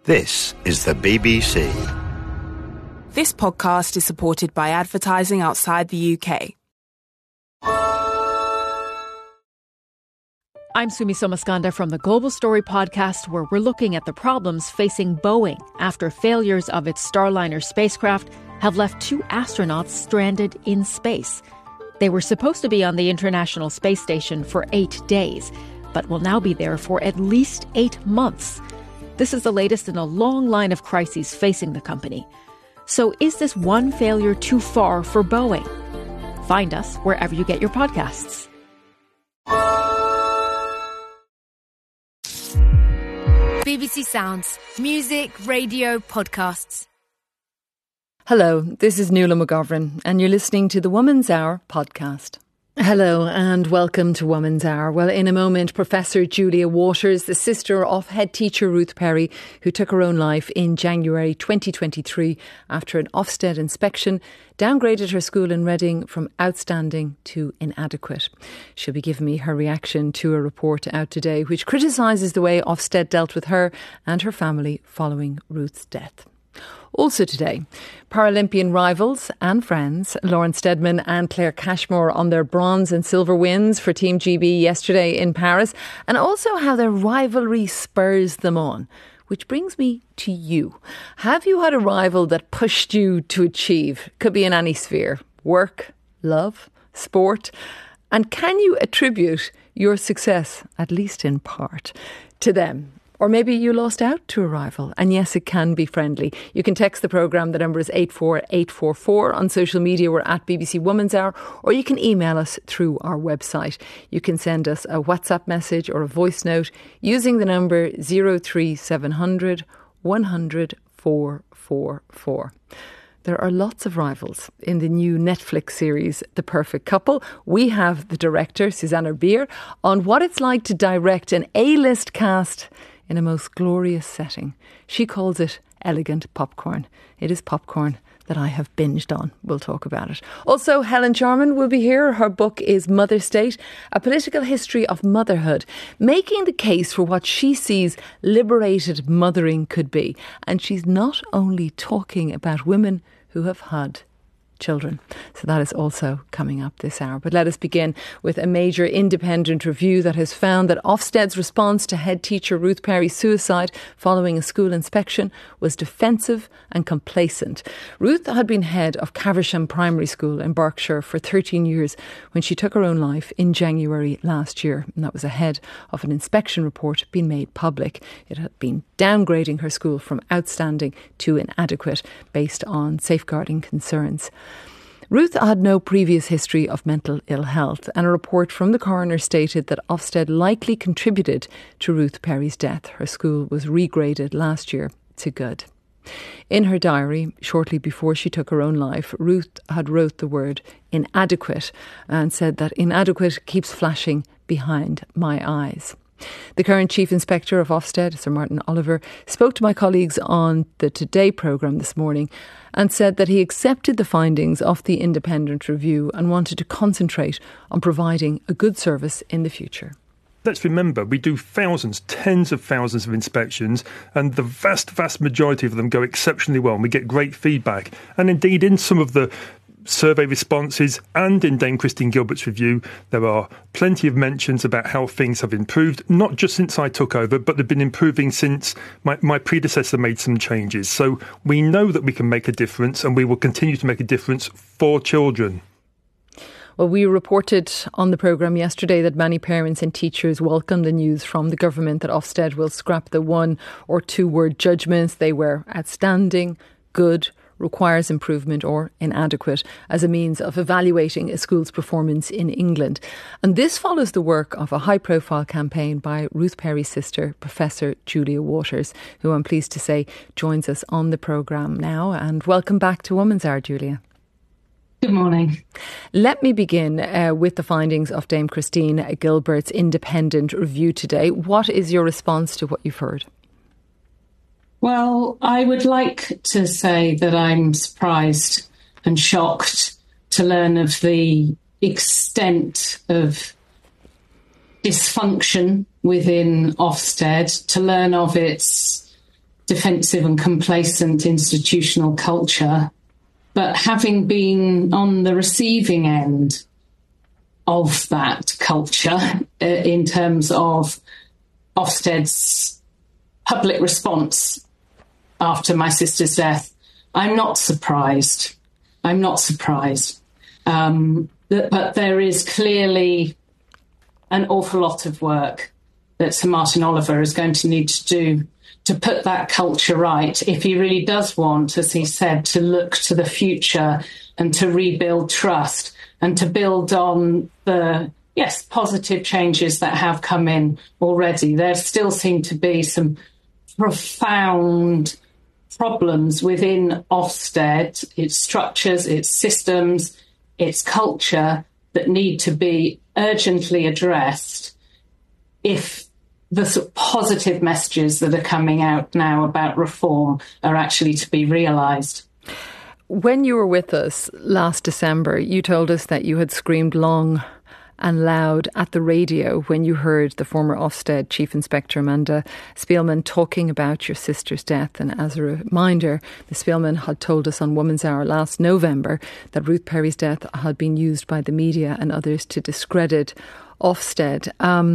This is the BBC. This podcast is supported by advertising outside the UK. I'm Sumi Somaskanda from the Global Story podcast, where we're looking at the problems facing Boeing after failures of its Starliner spacecraft have left 2 astronauts stranded in space. They were supposed to be on the International Space Station for 8 days, but will now be there for at least 8 months. This is the latest in a long line of crises facing the company. So is this one failure too far for Boeing? Find us wherever you get your podcasts. BBC Sounds. Music, radio, podcasts. Hello, this is Nuala McGovern, and you're listening to the Woman's Hour podcast. Hello and welcome to Woman's Hour. Well, in a moment, Professor Julia Waters, the sister of head teacher Ruth Perry, who took her own life in January 2023 after an Ofsted inspection, downgraded her school in Reading from outstanding to inadequate. She'll be giving me her reaction to a report out today which criticises the way Ofsted dealt with her and her family following Ruth's death. Also today, Paralympian rivals and friends Lauren Steadman and Claire Cashmore on their bronze and silver wins for Team GB yesterday in Paris, and also how their rivalry spurs them on. Which brings me to you. Have you had a rival that pushed you to achieve? Could be in any sphere. Work, love, sport. And can you attribute your success, at least in part, to them? Or maybe you lost out to a rival. And yes, it can be friendly. You can text the programme. The number is 84844. On social media, we're at BBC Woman's Hour. Or you can email us through our website. You can send us a WhatsApp message or a voice note using the number 03700 100 444. There are lots of rivals in the new Netflix series, The Perfect Couple. We have the director, Susanna Bier, on what it's like to direct an A-list cast in a most glorious setting. She calls it elegant popcorn. It is popcorn that I have binged on. We'll talk about it. Also, Helen Sharman will be here. Her book is Mother State, A Political History of Motherhood, making the case for what she sees liberated mothering could be. And she's not only talking about women who have had children. So that is also coming up this hour. But let us begin with a major independent review that has found that Ofsted's response to head teacher Ruth Perry's suicide following a school inspection was defensive and complacent. Ruth had been head of Caversham Primary School in Berkshire for 13 years when she took her own life in January last year. And that was ahead of an inspection report being made public. It had been downgrading her school from outstanding to inadequate based on safeguarding concerns. Ruth had no previous history of mental ill health, and a report from the coroner stated that Ofsted likely contributed to Ruth Perry's death. Her school was regraded last year to good. In her diary, shortly before she took her own life, Ruth had wrote the word inadequate and said that inadequate keeps flashing behind my eyes. The current Chief Inspector of Ofsted, Sir Martin Oliver, spoke to my colleagues on the Today programme this morning and said that he accepted the findings of the independent review and wanted to concentrate on providing a good service in the future. Let's remember, we do thousands, tens of thousands of inspections, and the vast majority of them go exceptionally well, and we get great feedback. And indeed, in some of the survey responses and in Dame Christine Gilbert's review, there are plenty of mentions about how things have improved, not just since I took over, but they've been improving since my predecessor made some changes. So we know that we can make a difference, and we will continue to make a difference for children. Well, we reported on the programme yesterday that many parents and teachers welcomed the news from the government that Ofsted will scrap the 1 or 2 word judgments. They were outstanding, good, requires improvement or inadequate as a means of evaluating a school's performance in England. And this follows the work of a high-profile campaign by Ruth Perry's sister, Professor Julia Waters, who I'm pleased to say joins us on the programme now. And welcome back to Woman's Hour, Julia. Good morning. Let me begin with the findings of Dame Christine Gilbert's independent review today. What is your response to what you've heard? Well, I would like to say that I'm surprised and shocked to learn of the extent of dysfunction within Ofsted, to learn of its defensive and complacent institutional culture. But having been on the receiving end of that culture in terms of Ofsted's public response after my sister's death, I'm not surprised. But there is clearly an awful lot of work that Sir Martin Oliver is going to need to do to put that culture right if he really does want, as he said, to look to the future and to rebuild trust and to build on the, yes, positive changes that have come in already. There still seem to be some profound problems within Ofsted, its structures, its systems, its culture that need to be urgently addressed if the sort of positive messages that are coming out now about reform are actually to be realised. When you were with us last December, you told us that you had screamed long and loud at the radio when you heard the former Ofsted Chief Inspector Amanda Spielman talking about your sister's death. And as a reminder, Ms Spielman had told us on Woman's Hour last November that Ruth Perry's death had been used by the media and others to discredit Ofsted.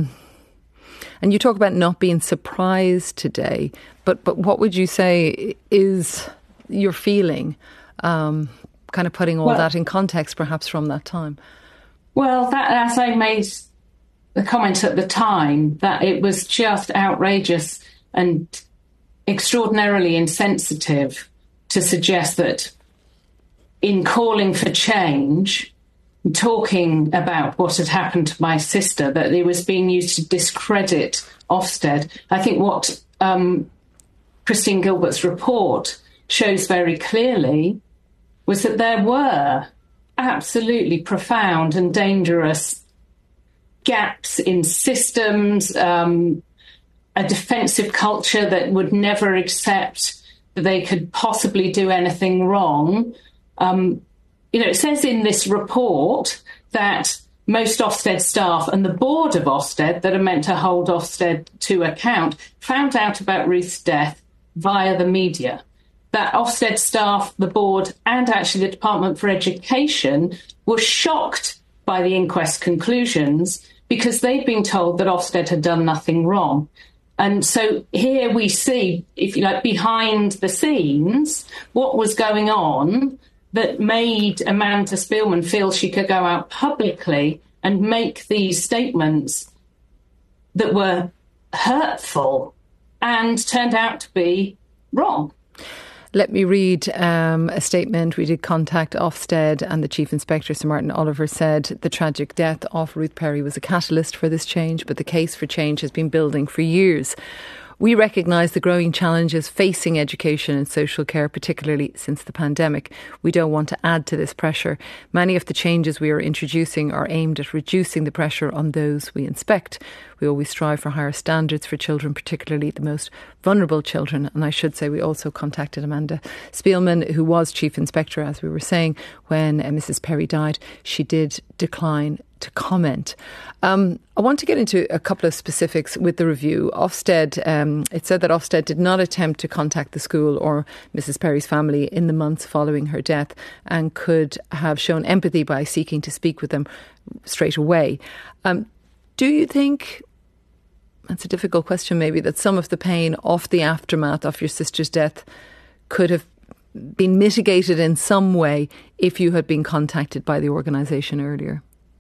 And you talk about not being surprised today, but what would you say is your feeling, kind of putting all that in context perhaps from that time? Well, that, as I made the comment at the time, that it was just outrageous and extraordinarily insensitive to suggest that in calling for change, talking about what had happened to my sister, that it was being used to discredit Ofsted. I think what Christine Gilbert's report shows very clearly was that there were absolutely profound and dangerous gaps in systems, a defensive culture that would never accept that they could possibly do anything wrong. It says in this report that most Ofsted staff and the board of Ofsted that are meant to hold Ofsted to account found out about Ruth's death via the media. That Ofsted staff, the board, and actually the Department for Education were shocked by the inquest conclusions because they'd been told that Ofsted had done nothing wrong. And so here we see, if you like, behind the scenes, what was going on that made Amanda Spielman feel she could go out publicly and make these statements that were hurtful and turned out to be wrong. Let me read a statement. We did contact Ofsted, and the Chief Inspector, Sir Martin Oliver, said the tragic death of Ruth Perry was a catalyst for this change, but the case for change has been building for years. We recognise the growing challenges facing education and social care, particularly since the pandemic. We don't want to add to this pressure. Many of the changes we are introducing are aimed at reducing the pressure on those we inspect. We always strive for higher standards for children, particularly the most vulnerable children. And I should say we also contacted Amanda Spielman, who was Chief Inspector, as we were saying, when Mrs Perry died. She did decline to comment. I want to get into a couple of specifics with the review. Ofsted, it said that Ofsted did not attempt to contact the school or Mrs Perry's family in the months following her death and could have shown empathy by seeking to speak with them straight away. Do you think, that's a difficult question maybe, that some of the pain of the aftermath of your sister's death could have been mitigated in some way if you had been contacted by the organisation earlier?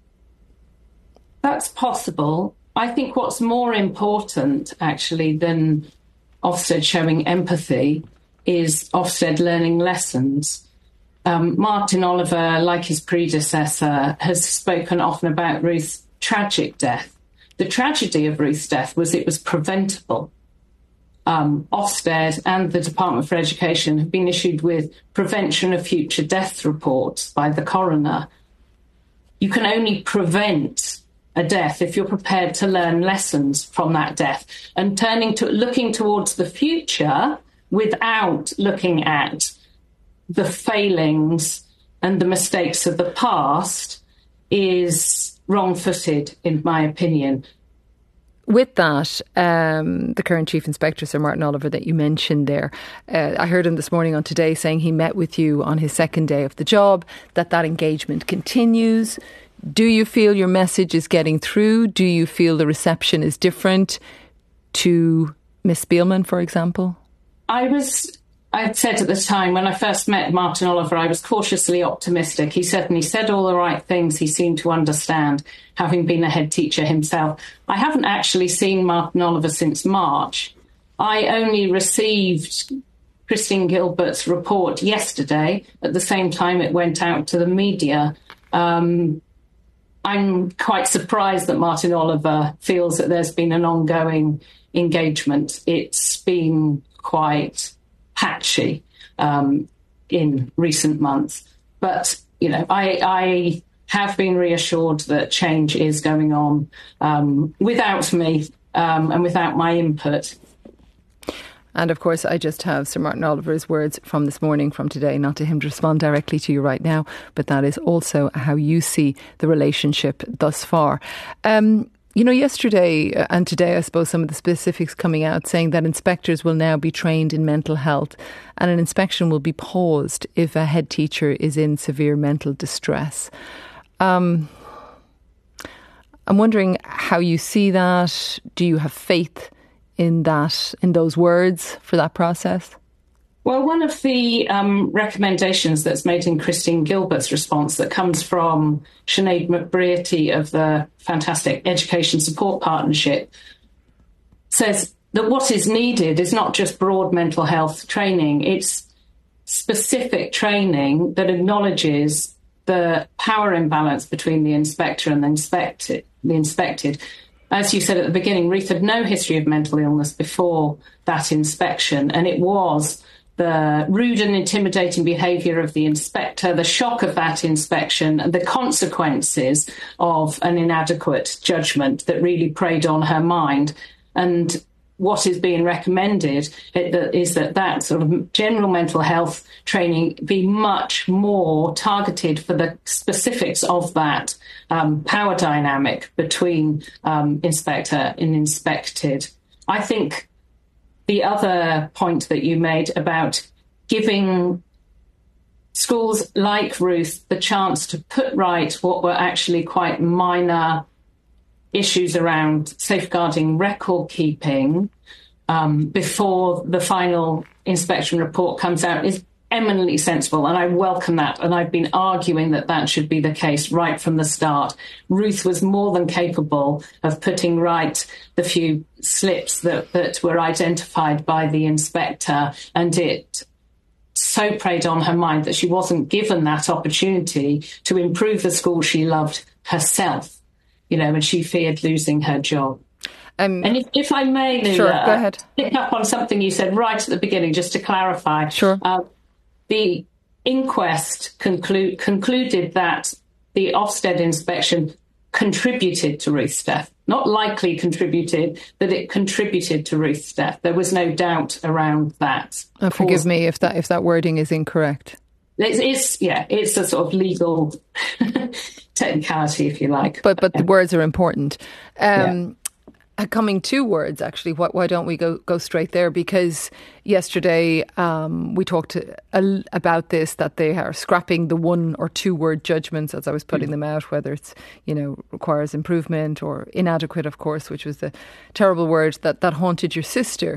That's possible. I think what's more important, actually, than Ofsted showing empathy is Ofsted learning lessons. Martin Oliver, like his predecessor, has spoken often about Ruth's tragic death. The tragedy of Ruth's death was it was preventable. Ofsted and the Department for Education have been issued with prevention of future death reports by the coroner. You can only prevent a death if you're prepared to learn lessons from that death, and looking towards the future without looking at the failings and the mistakes of the past is wrong-footed, in my opinion. With that, the current Chief Inspector, Sir Martin Oliver, that you mentioned there, I heard him this morning on Today saying he met with you on his second day of the job, that engagement continues. Do you feel your message is getting through? Do you feel the reception is different to Miss Spielman, for example? I said at the time, when I first met Martin Oliver, I was cautiously optimistic. He certainly said all the right things. He seemed to understand, having been a head teacher himself. I haven't actually seen Martin Oliver since March. I only received Christine Gilbert's report yesterday, at the same time it went out to the media. I'm quite surprised that Martin Oliver feels that there's been an ongoing engagement. It's been quite patchy in recent months. But, I have been reassured that change is going on without me and without my input. And of course, I just have Sir Martin Oliver's words from this morning, from Today, not to him to respond directly to you right now, but that is also how you see the relationship thus far. Yesterday and today, I suppose some of the specifics coming out saying that inspectors will now be trained in mental health and an inspection will be paused if a head teacher is in severe mental distress. I'm wondering how you see that. Do you have faith in those words for that process? Well, one of the recommendations that's made in Christine Gilbert's response that comes from Sinead McBrearty of the fantastic Education Support Partnership says that what is needed is not just broad mental health training, it's specific training that acknowledges the power imbalance between the inspector and the inspected. As you said at the beginning, Ruth had no history of mental illness before that inspection, and it was the rude and intimidating behaviour of the inspector, the shock of that inspection, and the consequences of an inadequate judgment that really preyed on her mind. And what is being recommended is that sort of general mental health training be much more targeted for the specifics of that power dynamic between inspector and inspected. I think the other point that you made about giving schools like Ruth the chance to put right what were actually quite minor issues around safeguarding record keeping before the final inspection report comes out is eminently sensible, and I welcome that. And I've been arguing that should be the case right from the start. Ruth was more than capable of putting right the few slips that were identified by the inspector, and it so preyed on her mind that she wasn't given that opportunity to improve the school she loved herself, and she feared losing her job. And if I may, Nuala, sure, go ahead. Pick up on something you said right at the beginning, just to clarify. Sure. The inquest concluded that the Ofsted inspection contributed to Ruth's death. Not likely contributed, but it contributed to Ruth's death. There was no doubt around that. Forgive me if that wording is incorrect. It's a sort of legal technicality, if you like. But the words are important. Coming to words, actually, why don't we go straight there? Because yesterday we talked about this, that they are scrapping the 1 or 2 word judgments as I was putting them out, whether it's, requires improvement or inadequate, of course, which was the terrible word that haunted your sister.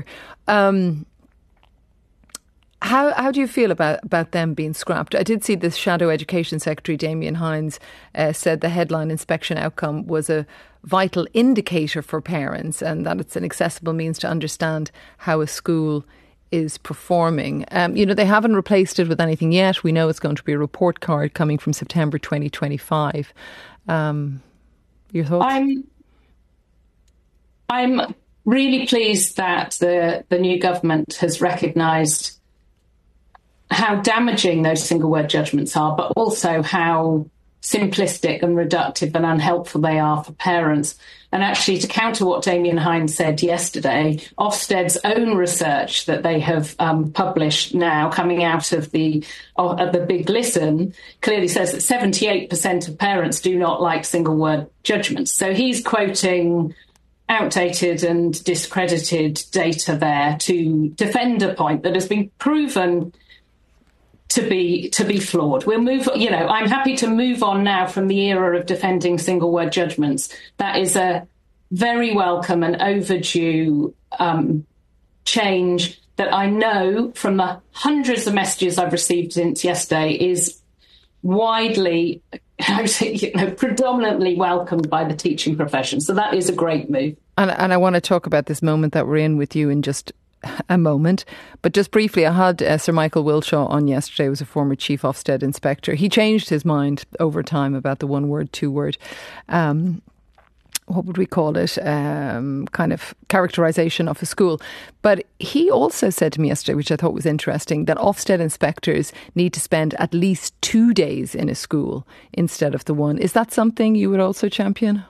How do you feel about them being scrapped? I did see this Shadow Education Secretary, Damien Hines, said the headline inspection outcome was a vital indicator for parents and that it's an accessible means to understand how a school is performing. They haven't replaced it with anything yet. We know it's going to be a report card coming from September 2025. Your thoughts? I'm really pleased that the new government has recognised how damaging those single word judgments are, but also how simplistic and reductive and unhelpful they are for parents. And actually, to counter what Damien Hines said yesterday, Ofsted's own research that they have published now, coming out of the Big Listen, clearly says that 78% of parents do not like single word judgments. So he's quoting outdated and discredited data there to defend a point that has been proven to be flawed. We'll move, I'm happy to move on now from the era of defending single word judgments. That is a very welcome and overdue change that I know from the hundreds of messages I've received since yesterday is widely, predominantly welcomed by the teaching profession. So that is a great move. And I want to talk about this moment that we're in with you in just a moment. But just briefly, I had Sir Michael Wilshaw on yesterday, who was a former Chief Ofsted Inspector. He changed his mind over time about the 1 word, 2 word. What would we call it, kind of characterisation of a school. But he also said to me yesterday, which I thought was interesting, that Ofsted inspectors need to spend at least 2 days in a school instead of the 1. Is that something you would also champion?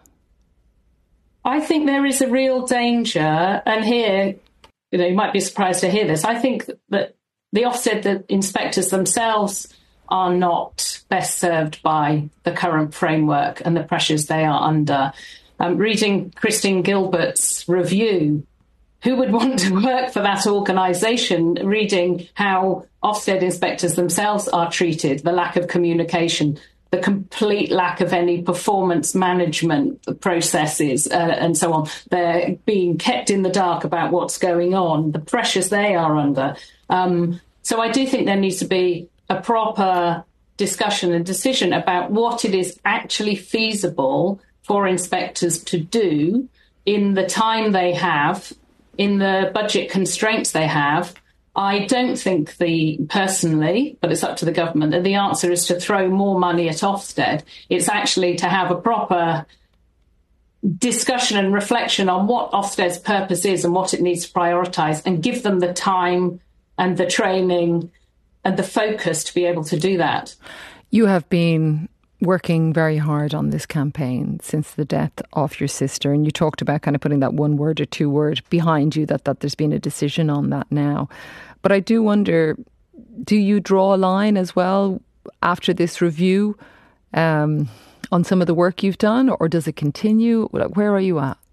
I think there is a real danger, and here, you might be surprised to hear this. I think that the Ofsted inspectors themselves are not best served by the current framework and the pressures they are under. Reading Christine Gilbert's review, who would want to work for that organisation, reading how Ofsted inspectors themselves are treated, the lack of communication, the complete lack of any performance management processes and so on. They're being kept in the dark about what's going on, the pressures they are under. So I do think there needs to be a proper discussion and decision about what it is actually feasible for inspectors to do in the time they have, in the budget constraints they have. I don't think personally, but it's up to the government, that the answer is to throw more money at Ofsted. It's actually to have a proper discussion and reflection on what Ofsted's purpose is and what it needs to prioritise, and give them the time and the training and the focus to be able to do that. You have been working very hard on this campaign since the death of your sister, and you talked about kind of putting that 1 word or 2 word behind you, that there's been a decision on that now. But I do wonder, do you draw a line as well after this review on some of the work you've done, or does it continue? Where are you at?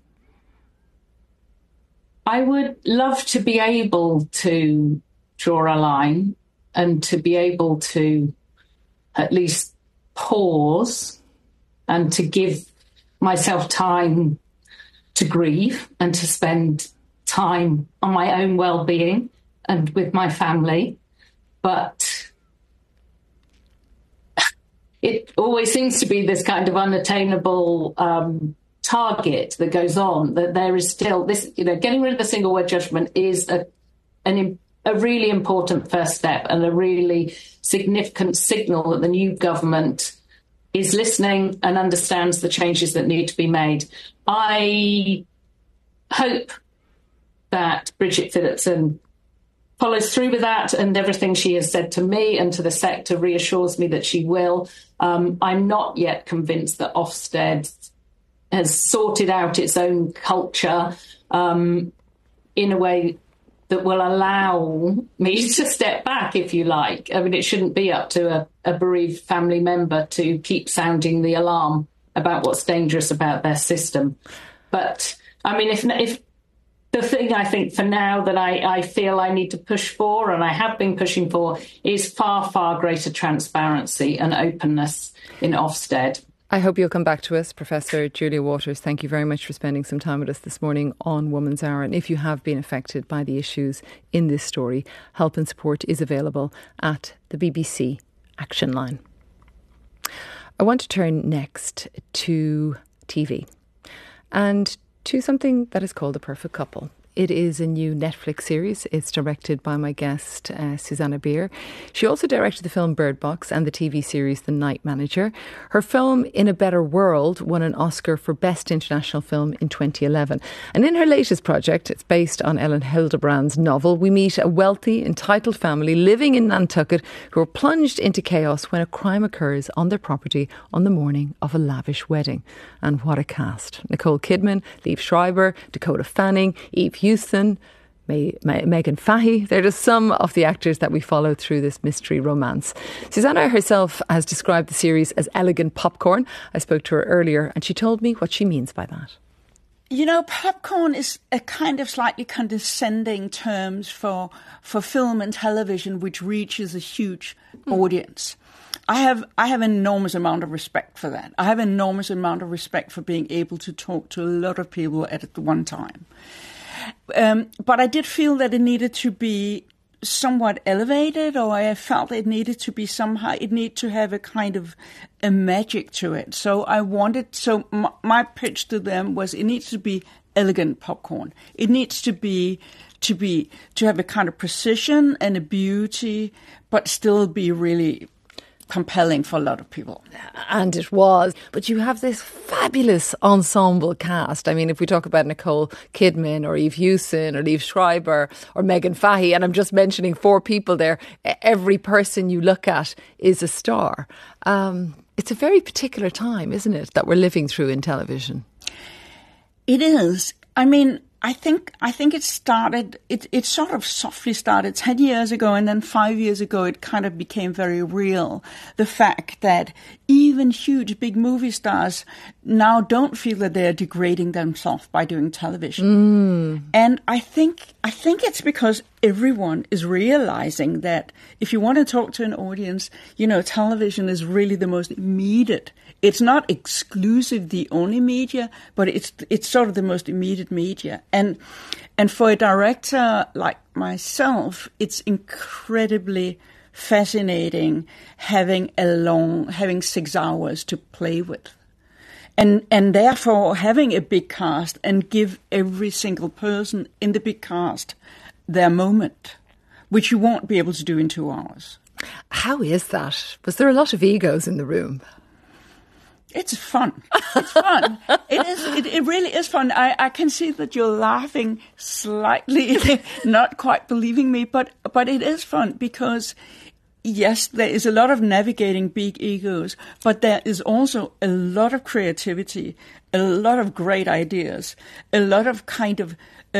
I would love to be able to draw a line and to be able to at least pause and to give myself time to grieve and to spend time on my own well-being and with my family. But it always seems to be this kind of unattainable target that goes on, that there is still this, getting rid of the single word judgment is a really important first step and a really significant signal that the new government is listening and understands the changes that need to be made. I hope that Bridget Phillipson follows through with that, and everything she has said to me and to the sector reassures me that she will. I'm not yet convinced that Ofsted has sorted out its own culture in a way that will allow me to step back, if you like. I mean, it shouldn't be up to a bereaved family member to keep sounding the alarm about what's dangerous about their system. But, I mean, if the thing I think for now that I feel I need to push for, and I have been pushing for, is far, far greater transparency and openness in Ofsted. I hope you'll come back to us, Professor Julia Waters. Thank you very much for spending some time with us this morning on Woman's Hour. And if you have been affected by the issues in this story, help and support is available at the BBC Action Line. I want to turn next to TV and to something that is called The Perfect Couple. It is a new Netflix series. It's directed by my guest, Susanna Bier. She also directed the film Bird Box and the TV series The Night Manager. Her film In a Better World won an Oscar for Best International Film in 2011. And in her latest project, it's based on Ellen Hildebrand's novel, we meet a wealthy, entitled family living in Nantucket who are plunged into chaos when a crime occurs on their property on the morning of a lavish wedding. And what a cast. Nicole Kidman, Liev Schreiber, Dakota Fanning, Eve Houston, Megan Fahey. They're just some of the actors that we follow through this mystery romance. Susanna herself has described the series as elegant popcorn. I spoke to her earlier and she told me what she means by that. Popcorn is a kind of slightly condescending term for film and television, which reaches a huge audience. I have an enormous amount of respect for that. I have an enormous amount of respect for being able to talk to a lot of people at one time. But I did feel that it needed to be somewhat elevated, or I felt it needed to be it needed to have a kind of a magic to it. So my pitch to them was it needs to be elegant popcorn. It needs to have a kind of precision and a beauty, but still be really compelling for a lot of people. And it was. But you have this fabulous ensemble cast. I mean, if we talk about Nicole Kidman or Eve Hewson or Liev Schreiber or Megan Fahey, and I'm just mentioning 4 people there, every person you look at is a star. It's a very particular time, isn't it, that we're living through in television? It is. I mean, I think it started, it sort of softly started 10 years ago, and then 5 years ago it kind of became very real. The fact that even huge big movie stars now don't feel that they're degrading themselves by doing television. And I think it's because everyone is realizing that if you want to talk to an audience, television is really the most immediate. It's not exclusive the only media, but it's sort of the most immediate media. And for a director like myself, it's incredibly fascinating having 6 hours to play with. And therefore having a big cast and give every single person in the big cast their moment, which you won't be able to do in 2 hours. How is that? Was there a lot of egos in the room? It's fun. It's fun. It really is fun. I can see that you're laughing slightly, not quite believing me, but it is fun because, yes, there is a lot of navigating big egos, but there is also a lot of creativity, a lot of great ideas, a lot of kind of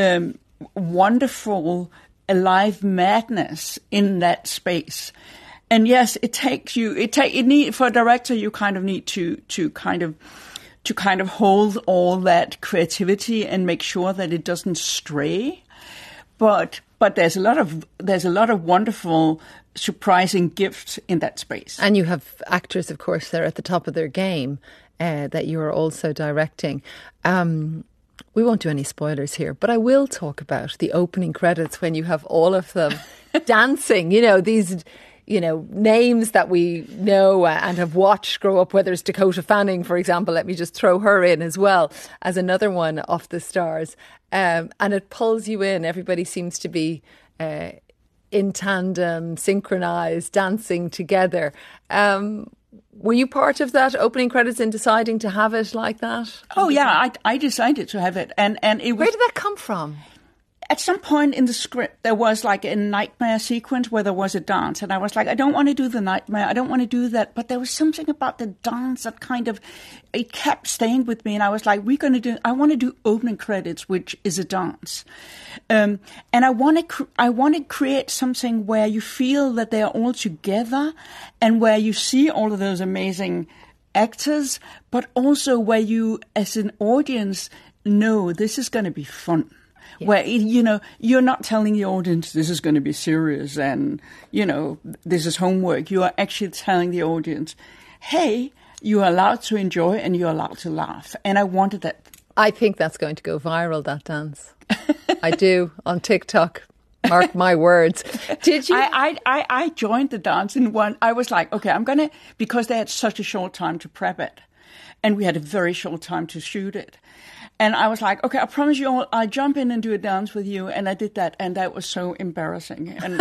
wonderful, alive madness in that space. And yes, for a director, you kind of need to kind of hold all that creativity and make sure that it doesn't stray. But there's a lot of wonderful, surprising gifts in that space. And you have actors, of course, that are at the top of their game that you are also directing. We won't do any spoilers here, but I will talk about the opening credits when you have all of them dancing. These names that we know and have watched grow up, whether it's Dakota Fanning, for example. Let me just throw her in as well as another one off the stars. And it pulls you in. Everybody seems to be in tandem, synchronised, dancing together. Were you part of that opening credits in deciding to have it like that? Oh, yeah, I decided to have it. And it was... Where did that come from? At some point in the script, there was like a nightmare sequence where there was a dance. And I was like, I don't want to do the nightmare. I don't want to do that. But there was something about the dance that it kept staying with me. And I was like, I want to do opening credits, which is a dance. And I want to create something where you feel that they are all together and where you see all of those amazing actors, but also where you, as an audience, know this is going to be fun. Yeah. Where, you're not telling the audience this is going to be serious and, this is homework. You are actually telling the audience, hey, you are allowed to enjoy and you're allowed to laugh. And I wanted that. I think that's going to go viral, that dance. I do, on TikTok. Mark my words. Did you? I joined the dance in one. I was like, okay, I'm going to, because they had such a short time to prep it. And we had a very short time to shoot it. And I was like, okay, I promise you all, I'll jump in and do a dance with you. And I did that. And that was so embarrassing. And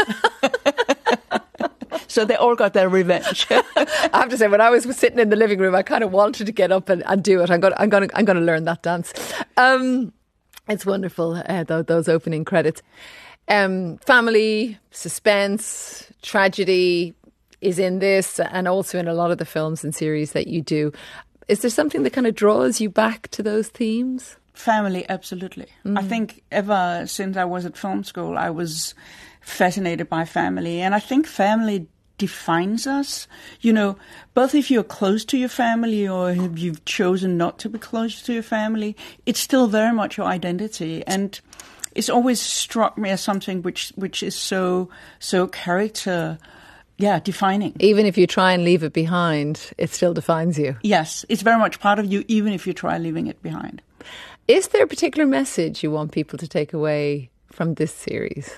so they all got their revenge. I have to say, when I was sitting in the living room, I kind of wanted to get up and do it. I'm going to learn that dance. It's wonderful, those opening credits. Family, suspense, tragedy is in this and also in a lot of the films and series that you do. Is there something that kind of draws you back to those themes? Family, absolutely. I think ever since I was at film school, I was fascinated by family. And I think family defines us. You know, both if you're close to your family or if you've chosen not to be close to your family, it's still very much your identity. And it's always struck me as something which is so character defining. Even if you try and leave it behind, it still defines you. Yes, it's very much part of you, even if you try leaving it behind. Is there a particular message you want people to take away from this series?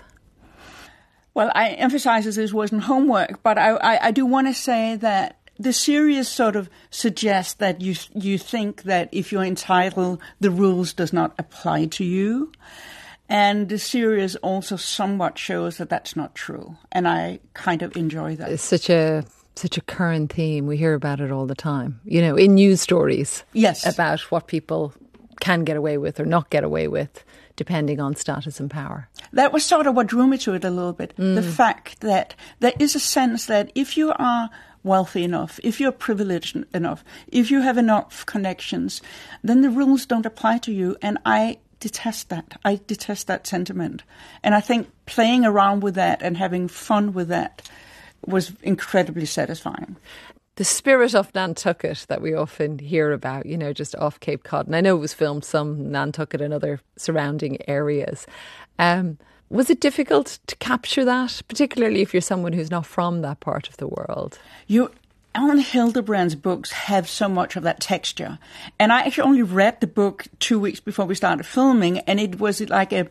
Well, I emphasize this wasn't homework, but I do want to say that the series sort of suggests that you think that if you're entitled, the rules does not apply to you. And the series also somewhat shows that that's not true. And I kind of enjoy that. It's such a current theme. We hear about it all the time, you know, in news stories. Yes. About what people can get away with or not get away with, depending on status and power. That was sort of what drew me to it a little bit. The fact that there is a sense that if you are wealthy enough, if you're privileged enough, if you have enough connections, then the rules don't apply to you. And I detest that. I detest that sentiment. And I think playing around with that and having fun with that was incredibly satisfying. The spirit of Nantucket that we often hear about, you know, just off Cape Cod. And I know it was filmed some Nantucket and other surrounding areas. Was it difficult to capture that, particularly if you're someone who's not from that part of the world? Elin Hilderbrand's books have so much of that texture. And I actually only read the book 2 weeks before we started filming, and it was like a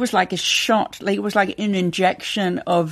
shot, like it was like an injection of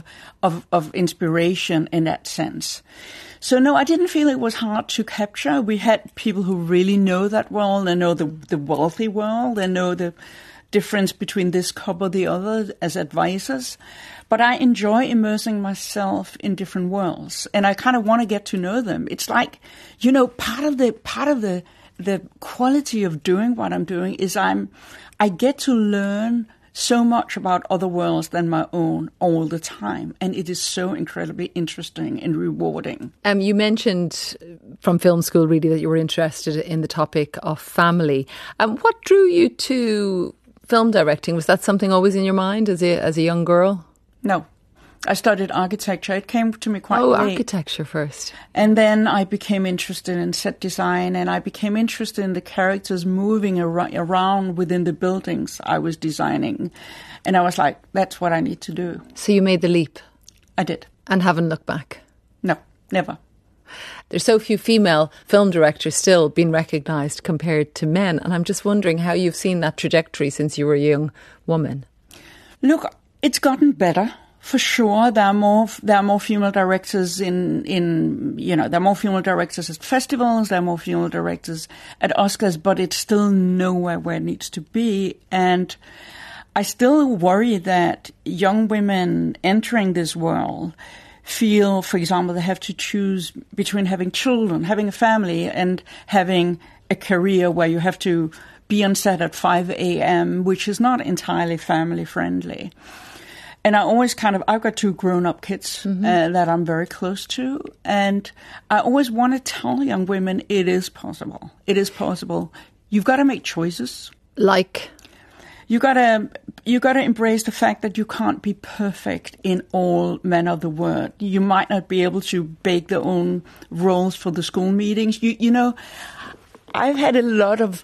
inspiration in that sense. So no, I didn't feel it was hard to capture. We had people who really know that world. They know the wealthy world. They know the difference between this couple or the other as advisors. But I enjoy immersing myself in different worlds, and I kind of want to get to know them. It's like, you know, part of the quality of doing what I'm doing is I get to learn so much about other worlds than my own all the time. And it is so incredibly interesting and rewarding. You mentioned from film school, really, that you were interested in the topic of family. What drew you to film directing? Was that something always in your mind as a young girl? No. I studied architecture. It came to me quite late. Oh, architecture first. And then I became interested in set design, and I became interested in the characters moving around within the buildings I was designing. And I was like, that's what I need to do. So you made the leap? I did. And haven't looked back? No, never. There's so few female film directors still being recognised compared to men. And I'm just wondering how you've seen that trajectory since you were a young woman. Look, it's gotten better. For sure, there are more female directors there are more female directors at festivals, there are more female directors at Oscars, but it's still nowhere where it needs to be. And I still worry that young women entering this world feel, for example, they have to choose between having children, having a family, and having a career where you have to be on set at 5 a.m., which is not entirely family friendly. And I always I've got 2 grown-up kids that I'm very close to. And I always want to tell young women it is possible. It is possible. You've got to make choices. Like? You gotta embrace the fact that you can't be perfect in all manner of the word. You might not be able to bake their own rolls for the school meetings. You know, I've had a lot of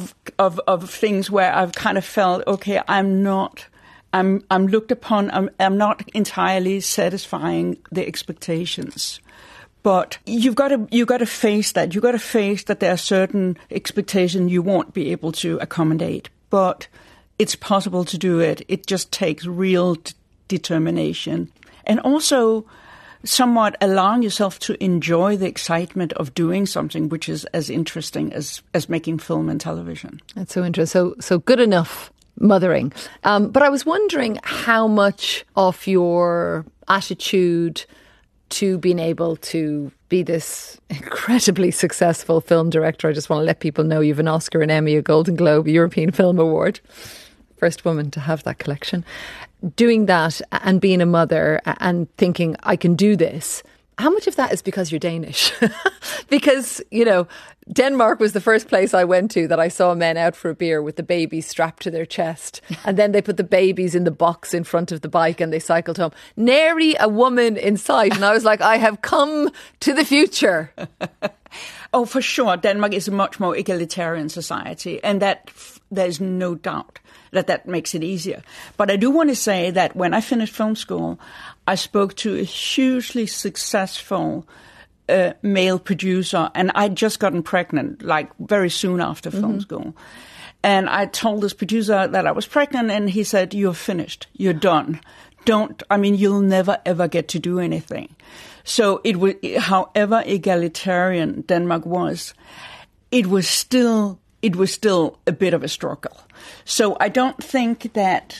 things where I've kind of felt, okay, I'm looked upon. I'm not entirely satisfying the expectations. But you've got to face that. You've got to face that there are certain expectations you won't be able to accommodate. But it's possible to do it. It just takes real determination. And also somewhat allowing yourself to enjoy the excitement of doing something which is as interesting as making film and television. That's so interesting. So good enough mothering. But I was wondering how much of your attitude to being able to be this incredibly successful film director. I just want to let people know you've an Oscar, an Emmy, a Golden Globe, a European Film Award. First woman to have that collection. Doing that and being a mother and thinking, I can do this. How much of that is because you're Danish? Because, you know, Denmark was the first place I went to that I saw men out for a beer with the babies strapped to their chest. And then they put the babies in the box in front of the bike and they cycled home. Nary a woman in sight. And I was like, I have come to the future. Oh, for sure. Denmark is a much more egalitarian society. And that there's no doubt that makes it easier. But I do want to say that when I finished film school, I spoke to a hugely successful male producer, and I'd just gotten pregnant, like very soon after film school. And I told this producer that I was pregnant, and he said, "You're finished. You're done. You'll never ever get to do anything." So it was, however egalitarian Denmark was, it was still a bit of a struggle. So I don't think that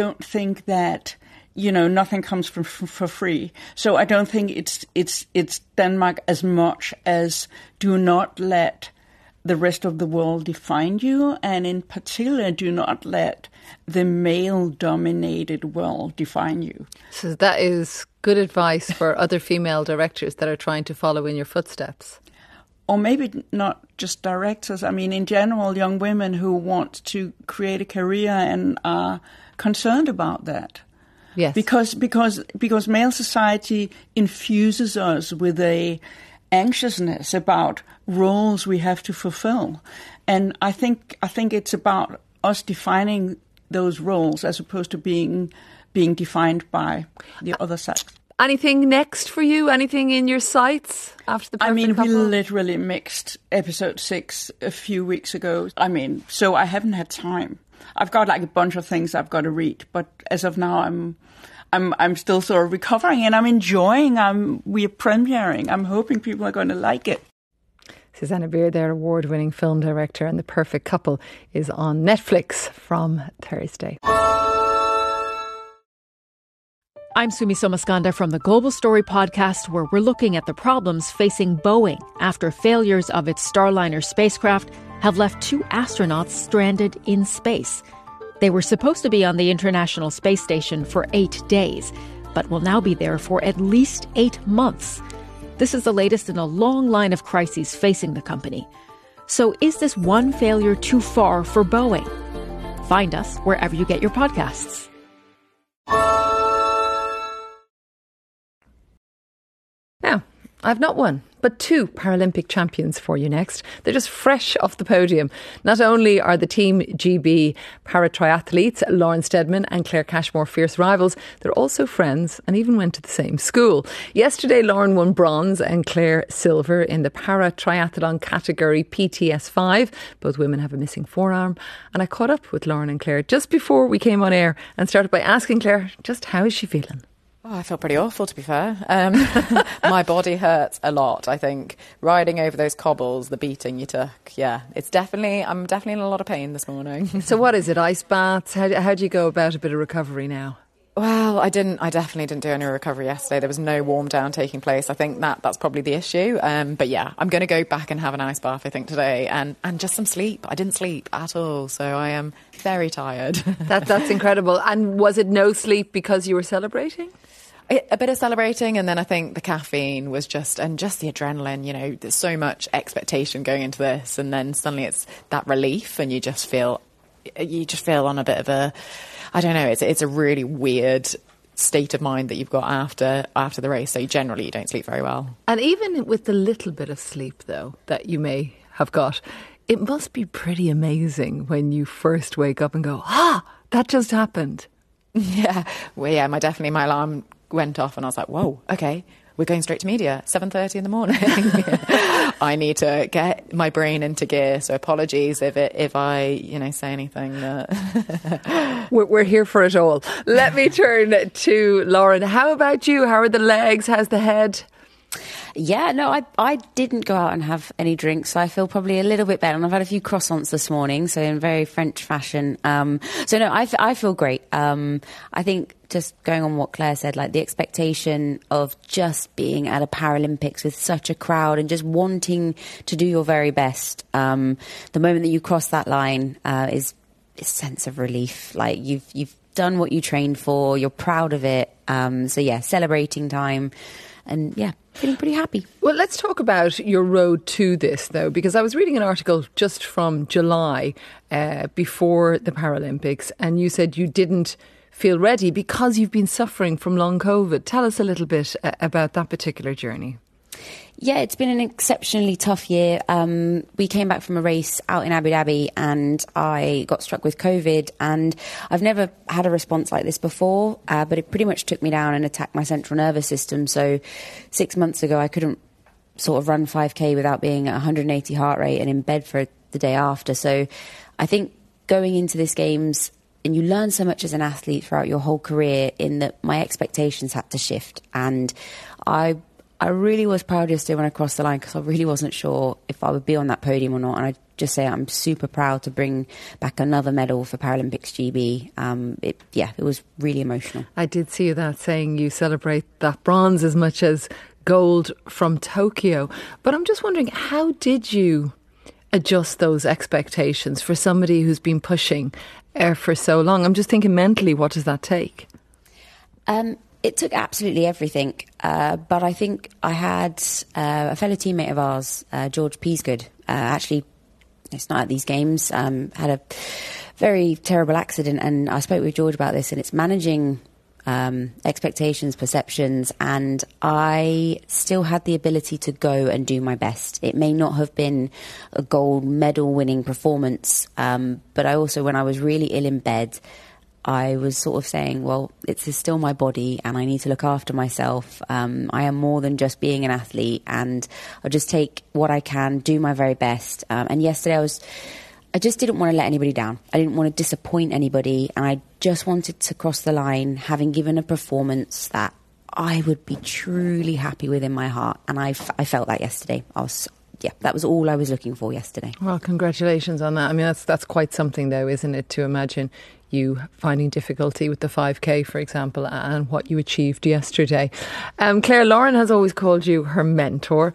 you know, nothing comes for free. So I don't think it's Denmark as much as do not let the rest of the world define you, and in particular, do not let the male-dominated world define you. So that is good advice for other female directors that are trying to follow in your footsteps. Or maybe not just directors. I mean, in general, young women who want to create a career and are concerned about that. Yes. Because male society infuses us with a anxiousness about roles we have to fulfill. And I think it's about us defining those roles as opposed to being defined by the other sex. Anything next for you? Anything in your sights after the Perfect Couple? We literally mixed episode 6 a few weeks ago. So I haven't had time. I've got like a bunch of things I've got to read, but as of now, I'm still sort of recovering, and I'm enjoying. We're premiering. I'm hoping people are going to like it. Susanna Beer, their award-winning film director, and The Perfect Couple is on Netflix from Thursday. I'm Sumi Somaskanda from the Global Story podcast, where we're looking at the problems facing Boeing after failures of its Starliner spacecraft have left 2 astronauts stranded in space. They were supposed to be on the International Space Station for 8 days, but will now be there for at least 8 months. This is the latest in a long line of crises facing the company. So is this one failure too far for Boeing? Find us wherever you get your podcasts. Now, I've not one, but 2 Paralympic champions for you next. They're just fresh off the podium. Not only are the Team GB para-triathletes Lauren Steadman and Claire Cashmore fierce rivals, they're also friends and even went to the same school. Yesterday, Lauren won bronze and Claire silver in the para-triathlon category PTS5. Both women have a missing forearm. And I caught up with Lauren and Claire just before we came on air and started by asking Claire, just how is she feeling? Oh, I feel pretty awful, to be fair. My body hurts a lot, I think. Riding over those cobbles, the beating you took, yeah. I'm definitely in a lot of pain this morning. So what is it, ice baths? How do you go about a bit of recovery now? Well, I definitely didn't do any recovery yesterday. There was no warm down taking place. I think that's probably the issue. But yeah, I'm going to go back and have an ice bath, I think, today. And just some sleep. I didn't sleep at all. So I am very tired. That's incredible. And was it no sleep because you were celebrating? A bit of celebrating, and then I think the caffeine was just the adrenaline, you know, there's so much expectation going into this, and then suddenly it's that relief, and you just feel on a bit of a, I don't know, it's a really weird state of mind that you've got after the race, so generally you don't sleep very well. And even with the little bit of sleep, though, that you may have got, it must be pretty amazing when you first wake up and go, that just happened. Yeah, well, yeah, my alarm went off and I was like, whoa, okay, we're going straight to media, 7:30 in the morning. I need to get my brain into gear, so apologies if I say anything. We're here for it all. Let me turn to Lauren. How about you? How are the legs? How's the head? Yeah, no, I didn't go out and have any drinks, so I feel probably a little bit better. And I've had a few croissants this morning, so in very French fashion. So no, I feel great. I think just going on what Claire said, like the expectation of just being at a Paralympics with such a crowd and just wanting to do your very best. The moment that you cross that line is a sense of relief. Like you've done what you trained for, you're proud of it. So yeah, celebrating time. and yeah, feeling pretty happy. Well, let's talk about your road to this, though, because I was reading an article just from July before the Paralympics, and you said you didn't feel ready because you've been suffering from long COVID. Tell us a little bit about that particular journey. Yeah, it's been an exceptionally tough year. We came back from a race out in Abu Dhabi and I got struck with COVID, and I've never had a response like this before, but it pretty much took me down and attacked my central nervous system. So 6 months ago, I couldn't sort of run 5K without being at 180 heart rate and in bed for the day after. So I think going into this Games, and you learn so much as an athlete throughout your whole career, in that my expectations had to shift. And I really was proud yesterday when I crossed the line, because I really wasn't sure if I would be on that podium or not. And I just say I'm super proud to bring back another medal for Paralympics GB. It was really emotional. I did see that, saying you celebrate that bronze as much as gold from Tokyo. But I'm just wondering, how did you adjust those expectations for somebody who's been pushing for so long? I'm just thinking mentally, what does that take? It took absolutely everything, but I think I had a fellow teammate of ours, George Peasgood, actually, it's not at these Games, had a very terrible accident, and I spoke with George about this, and it's managing expectations, perceptions, and I still had the ability to go and do my best. It may not have been a gold medal winning performance, but I also, when I was really ill in bed, I was sort of saying, well, it's still my body and I need to look after myself. I am more than just being an athlete, and I'll just take what I can, do my very best. And yesterday I just didn't want to let anybody down. I didn't want to disappoint anybody, and I just wanted to cross the line having given a performance that I would be truly happy with in my heart. And I felt that yesterday. That was all I was looking for yesterday. Well, congratulations on that. I mean, that's quite something, though, isn't it, to imagine you finding difficulty with the 5K, for example, and what you achieved yesterday. Claire, Lauren has always called you her mentor.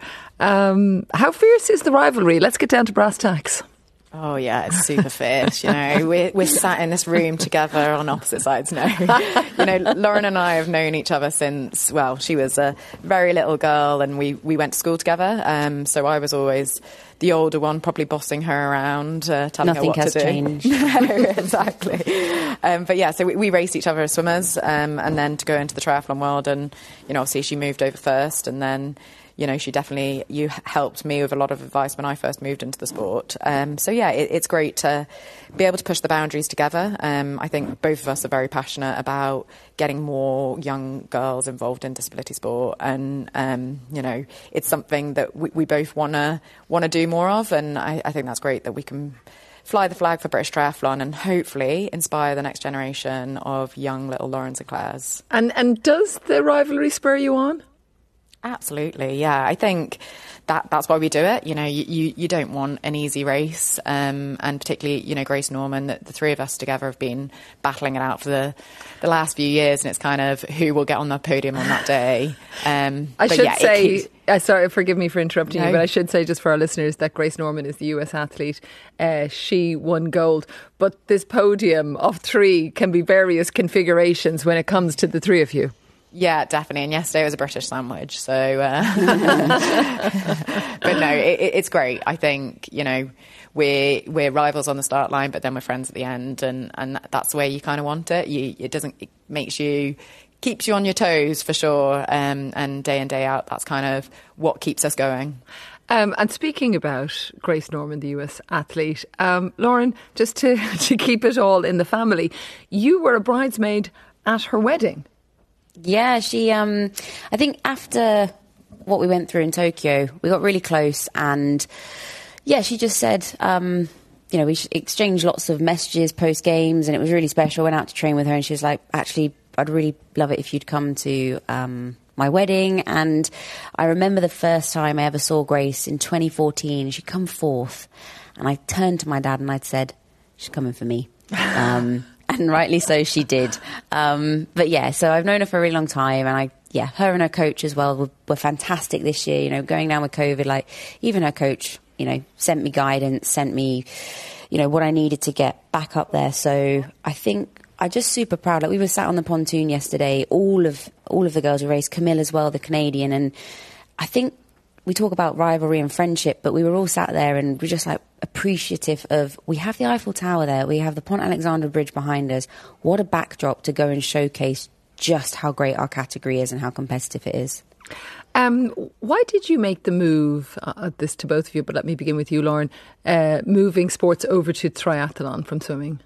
How fierce is the rivalry? Let's get down to brass tacks. Oh yeah, it's super fierce. You know, we're sat in this room together on opposite sides now. You know, Lauren and I have known each other since, well, she was a very little girl, and we went to school together. So I was always the older one, probably bossing her around, telling her what to do. Nothing has changed. No, exactly. But yeah, so we raced each other as swimmers, and then to go into the triathlon world, and you know, obviously she moved over first, and then, you know, you helped me with a lot of advice when I first moved into the sport. So yeah, it's great to be able to push the boundaries together. I think both of us are very passionate about getting more young girls involved in disability sport, and you know, it's something that we both want to do more of, and I think that's great that we can fly the flag for British Triathlon and hopefully inspire the next generation of young little Laurens and Claires. And does the rivalry spur you on? Absolutely, yeah. I think that's why we do it. You know, you don't want an easy race, and particularly, you know, Grace Norman, the three of us together have been battling it out for the last few years, and it's kind of who will get on the podium on that day. I should say, sorry, forgive me for interrupting you, but I should say, just for our listeners, that Grace Norman is the US athlete. She won gold, but this podium of three can be various configurations when it comes to the three of you. Yeah, definitely. And yesterday was a British sandwich. So, but no, it's great. I think, you know, we're rivals on the start line, but then we're friends at the end. And that's the way you kind of want it. It keeps you on your toes for sure. And day in, day out, that's kind of what keeps us going. And speaking about Grace Norman, the US athlete, Lauren, just to keep it all in the family, you were a bridesmaid at her wedding. Yeah, she, I think after what we went through in Tokyo, we got really close, and yeah, she just said, you know, we exchanged lots of messages post-games, and it was really special. I went out to train with her, and she was like, actually, I'd really love it if you'd come to my wedding. And I remember the first time I ever saw Grace in 2014, she'd come fourth, and I turned to my dad and I'd said, she's coming for me. And rightly so, she did. But yeah, so I've known her for a really long time, and her and her coach as well were fantastic this year. You know, going down with COVID, like even her coach, you know, sent me guidance, sent me, you know, what I needed to get back up there. So I think I'm just super proud. Like, we were sat on the pontoon yesterday, all of all of the girls who raced, Camille as well, the Canadian. And I think we talk about rivalry and friendship, but we were all sat there and we're just like appreciative of, we have the Eiffel Tower there, we have the Pont Alexandre Bridge behind us. What a backdrop to go and showcase just how great our category is and how competitive it is. Why did you make the move, this to both of you, but let me begin with you, Lauren, moving sports over to triathlon from swimming?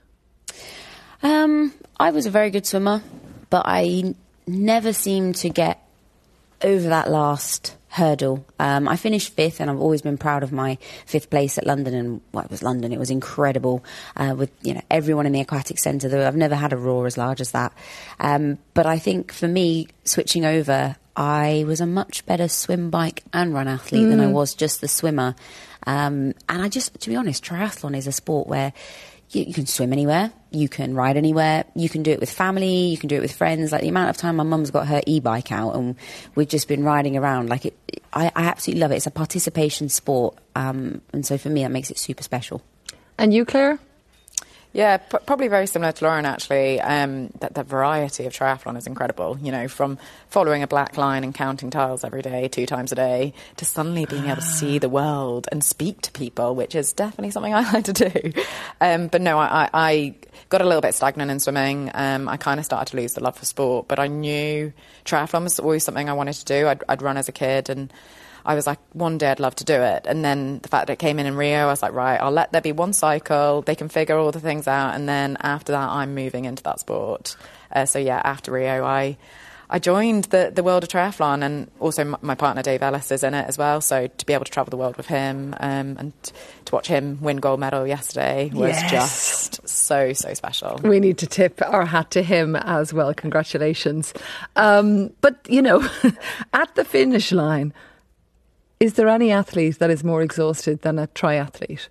I was a very good swimmer, but I never seemed to get over that last hurdle. I finished 5th, and I've always been proud of my 5th place at London. And well, it was London; it was incredible with everyone in the aquatic centre. Though I've never had a roar as large as that. But I think for me, switching over, I was a much better swim, bike, and run athlete than I was just the swimmer. And I just, to be honest, triathlon is a sport where you can swim anywhere, you can ride anywhere, you can do it with family, you can do it with friends. Like the amount of time my mum's got her e-bike out and we've just been riding around, like I absolutely love it. It's a participation sport, and so for me that makes it super special. And you, Claire? Yeah, probably very similar to Lauren, actually. That the variety of triathlon is incredible. From following a black line and counting tiles every day, 2 times a day, to suddenly being able to see the world and speak to people, which is definitely something I like to do. But no, I got a little bit stagnant in swimming. I kind of started to lose the love for sport, but I knew triathlon was always something I wanted to do. I'd run as a kid, and I was like, one day I'd love to do it. And then the fact that it came in Rio, I was like, right, I'll let there be one cycle. They can figure all the things out. And then after that, I'm moving into that sport. So yeah, after Rio, I joined the world of triathlon, and also my partner Dave Ellis is in it as well. So to be able to travel the world with him and to watch him win gold medal yesterday was just so special. We need to tip our hat to him as well. Congratulations. But, at the finish line, is there any athlete that is more exhausted than a triathlete?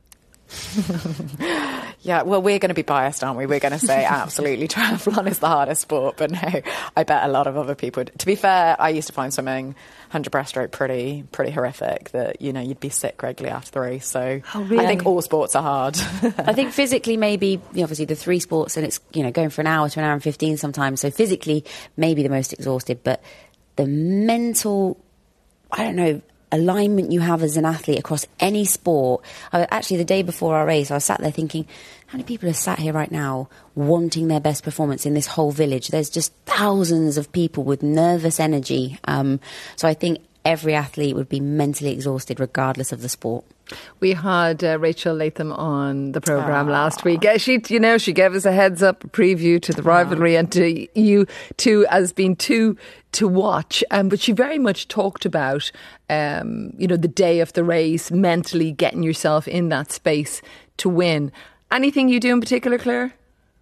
Yeah, well, we're going to be biased, aren't we? We're going to say absolutely triathlon is the hardest sport, but no, I bet a lot of other people would. To be fair, I used to find swimming 100 breaststroke pretty horrific, that, you'd be sick regularly after the race. So I think all sports are hard. I think physically maybe, obviously the 3 sports, and it's, going for an hour to an hour and 15 sometimes. So physically maybe the most exhausted, but the mental, I don't know, alignment you have as an athlete across any sport. Actually, the day before our race, I was sat there thinking, how many people are sat here right now wanting their best performance in this whole village? There's just thousands of people with nervous energy. So I think every athlete would be mentally exhausted regardless of the sport. We had Rachel Latham on the programme last week. She gave us a heads up, a preview to the rivalry and to you two as being two to watch. But she very much talked about, the day of the race, mentally getting yourself in that space to win. Anything you do in particular, Claire?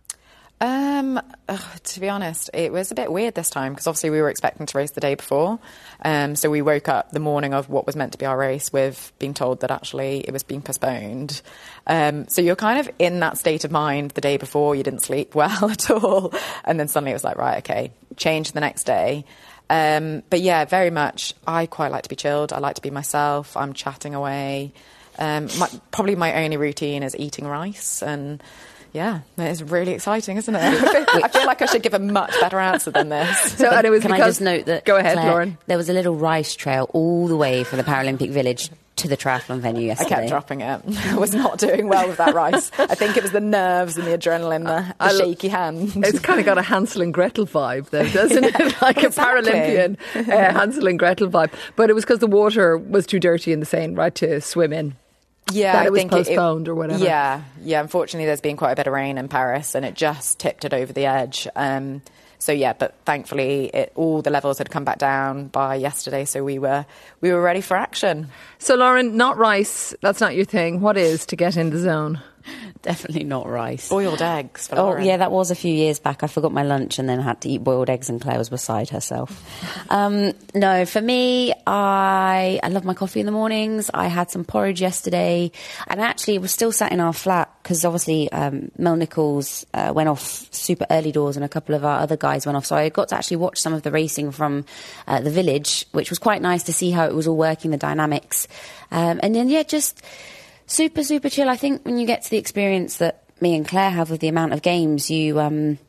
To be honest, it was a bit weird this time because obviously we were expecting to race the day before. So we woke up the morning of what was meant to be our race with being told that actually it was being postponed. So you're kind of in that state of mind the day before. You didn't sleep well at all. And then suddenly it was like, right, okay, change the next day. But yeah, very much, I quite like to be chilled. I like to be myself. I'm chatting away. Probably my only routine is eating rice, and yeah, it's really exciting, isn't it? I feel like I should give a much better answer than this. So, and it was Can I just note that, go ahead, Claire, Lauren. There was a little rice trail all the way from the Paralympic Village to the triathlon venue yesterday. I kept dropping it. I was not doing well with that rice. I think it was the nerves and the adrenaline, the shaky hand. It's kind of got a Hansel and Gretel vibe, though, doesn't it? Like exactly. A Paralympian Hansel and Gretel vibe. But it was because the water was too dirty in the Seine, right, to swim in. Yeah, that it was postponed or whatever. Yeah. Unfortunately, there's been quite a bit of rain in Paris, and it just tipped it over the edge. So yeah, but thankfully, all the levels had come back down by yesterday, so we were ready for action. So Lauren, not rice. That's not your thing. What is to get in the zone? Definitely not rice. Boiled eggs. For Lauren. Yeah, that was a few years back. I forgot my lunch and then had to eat boiled eggs, and Claire was beside herself. No, for me, I love my coffee in the mornings. I had some porridge yesterday, and actually was still sat in our flat because obviously Mel Nichols went off super early doors, and a couple of our other guys went off. So I got to actually watch some of the racing from the village, which was quite nice to see how it was all working, the dynamics. And then, yeah, just super, super chill. I think when you get to the experience that me and Claire have with the amount of games, you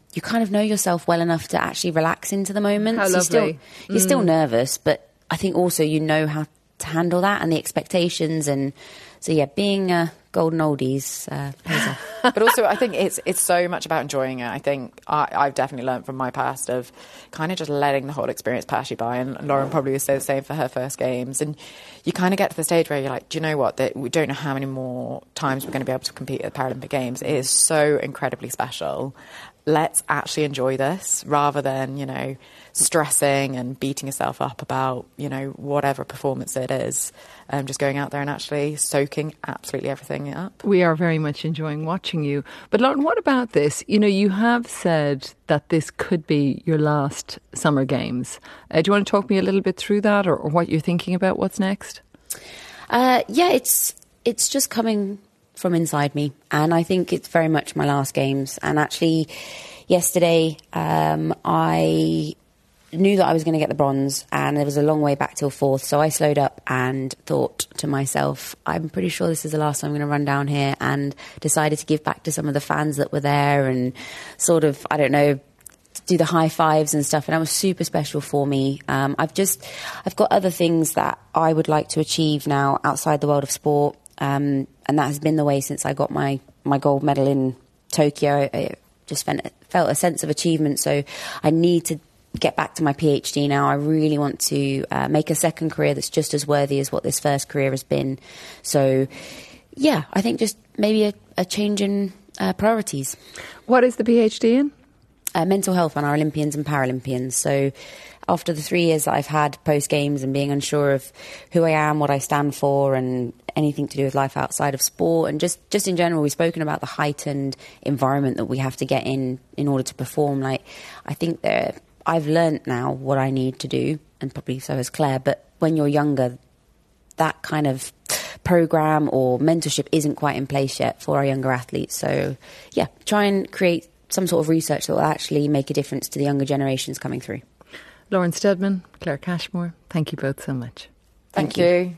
you kind of know yourself well enough to actually relax into the moment. How lovely. You're still nervous, but I think also you know how to handle that and the expectations. And so, yeah, being golden oldies pays off. But also, I think it's so much about enjoying it. I think I've definitely learned from my past of kind of just letting the whole experience pass you by. And Lauren probably would say the same for her first games. And you kind of get to the stage where you're like, do you know what? That we don't know how many more times we're going to be able to compete at the Paralympic Games. It is so incredibly special. Let's actually enjoy this rather than, you know, stressing and beating yourself up about, you know, whatever performance it is. Just going out there and actually soaking absolutely everything up. We are very much enjoying watching you. But Lauren, what about this? You know, you have said that this could be your last Summer Games. Do you want to talk me a little bit through that or what you're thinking about what's next? Yeah, it's just coming from inside me, and I think it's very much my last games. And actually yesterday I knew that I was going to get the bronze, and there was a long way back till fourth, so I slowed up and thought to myself, I'm pretty sure this is the last time I'm going to run down here, and decided to give back to some of the fans that were there and sort of, I don't know, do the high fives and stuff, and that was super special for me. I've got other things that I would like to achieve now outside the world of sport. And that has been the way since I got my gold medal in Tokyo. I just felt a sense of achievement. So I need to get back to my PhD now. I really want to make a second career that's just as worthy as what this first career has been. So, yeah, I think just maybe a change in priorities. What is the PhD in? Mental health on our Olympians and Paralympians. So after the 3 years that I've had post-games and being unsure of who I am, what I stand for, and anything to do with life outside of sport, and just in general, we've spoken about the heightened environment that we have to get in order to perform. Like, I think I've learnt now what I need to do, and probably so has Claire, but when you're younger, that kind of program or mentorship isn't quite in place yet for our younger athletes. So, yeah, try and create some sort of research that will actually make a difference to the younger generations coming through. Lauren Steadman, Claire Cashmore, thank you both so much. Thank you.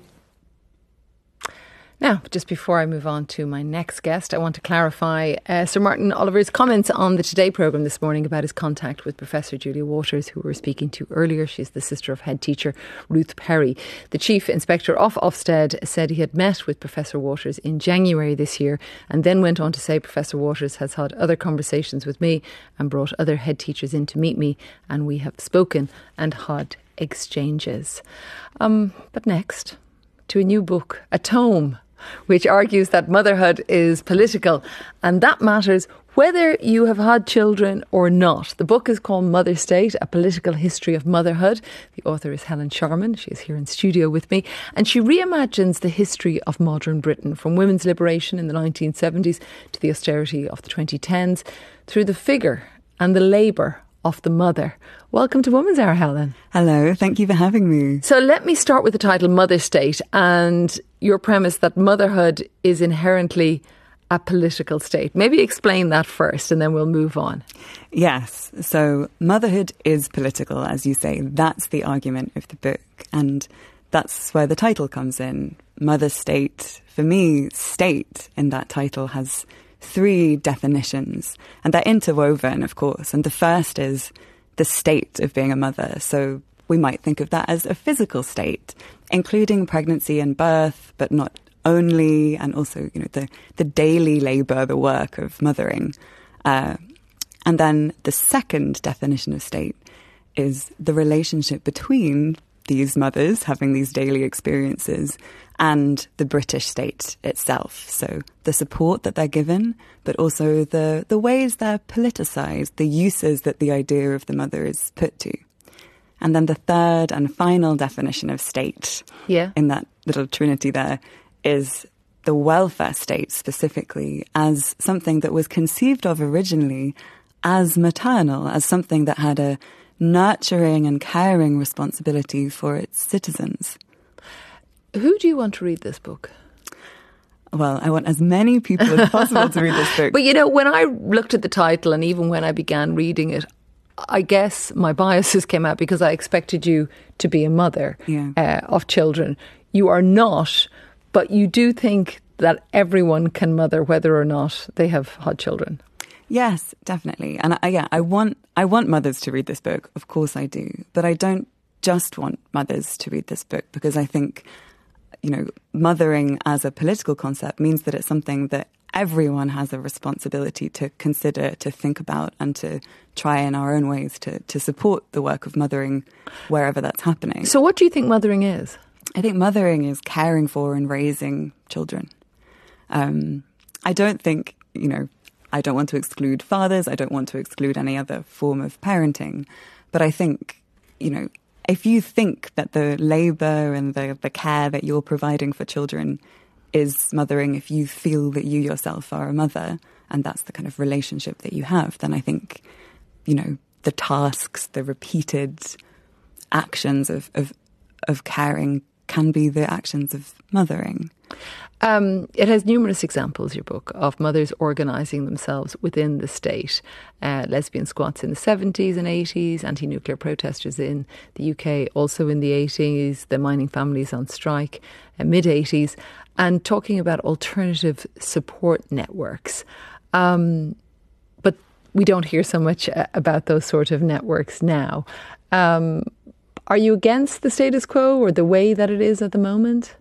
Now, just before I move on to my next guest, I want to clarify Sir Martin Oliver's comments on the Today programme this morning about his contact with Professor Julia Waters, who we were speaking to earlier. She's the sister of head teacher Ruth Perry. The Chief Inspector of Ofsted said he had met with Professor Waters in January this year, and then went on to say Professor Waters has had other conversations with me and brought other head teachers in to meet me, and we have spoken and had exchanges. But next, to a new book, a tome, which argues that motherhood is political, and that matters whether you have had children or not. The book is called Mother State, A Political History of Motherhood. The author is Helen Sharman. She is here in studio with me, and she reimagines the history of modern Britain, from women's liberation in the 1970s to the austerity of the 2010s, through the figure and the labour of the mother. Welcome to Woman's Hour, Helen. Hello, thank you for having me. So let me start with the title Mother State and your premise that motherhood is inherently a political state. Maybe explain that first and then we'll move on. Yes, so motherhood is political, as you say. That's the argument of the book, and that's where the title comes in. Mother State. For me, state in that title has 3 definitions, and they're interwoven, of course. And the first is the state of being a mother. So we might think of that as a physical state, including pregnancy and birth, but not only, and also, you know, the daily labour, the work of mothering. And then the second definition of state is the relationship between these mothers having these daily experiences and the British state itself. So the support that they're given, but also the ways they're politicised, the uses that the idea of the mother is put to. And then the third and final definition of state, in that little trinity there, is the welfare state specifically as something that was conceived of originally as maternal, as something that had a nurturing and caring responsibility for its citizens. Who do you want to read this book? Well, I want as many people as possible to read this book. But, you know, when I looked at the title and even when I began reading it, I guess my biases came out because I expected you to be a mother of children. You are not, but you do think that everyone can mother whether or not they have had children. Yes, definitely. And I want mothers to read this book. Of course I do. But I don't just want mothers to read this book, because I think, mothering as a political concept means that it's something that everyone has a responsibility to consider, to think about, and to try in our own ways to support the work of mothering wherever that's happening. So what do you think mothering is? I think mothering is caring for and raising children. I don't think, I don't want to exclude fathers. I don't want to exclude any other form of parenting. But I think, if you think that the labour and the care that you're providing for children is mothering, if you feel that you yourself are a mother and that's the kind of relationship that you have, then I think, the tasks, the repeated actions of caring can be the actions of mothering. It has numerous examples, your book, of mothers organising themselves within the state. Lesbian squats in the 70s and 80s, anti-nuclear protesters in the UK also in the 80s, the mining families on strike, mid-80s, and talking about alternative support networks. But we don't hear so much about those sort of networks now. Are you against the status quo or the way that it is at the moment?